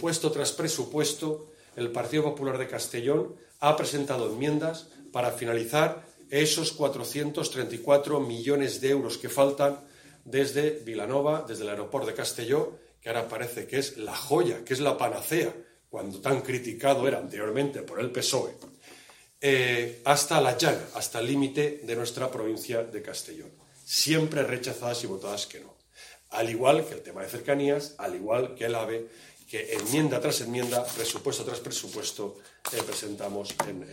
presupuesto tras presupuesto, el Partido Popular de Castellón ha presentado enmiendas para finalizar esos 434 millones de euros que faltan desde Vilanova, desde el aeropuerto de Castelló, que ahora parece que es la joya, que es la panacea, cuando tan criticado era anteriormente por el PSOE, hasta la llaga, hasta el límite de nuestra provincia de Castellón. Siempre rechazadas y votadas que no. Al igual que el tema de cercanías, al igual que el AVE, que enmienda tras enmienda, presupuesto tras presupuesto, presentamos en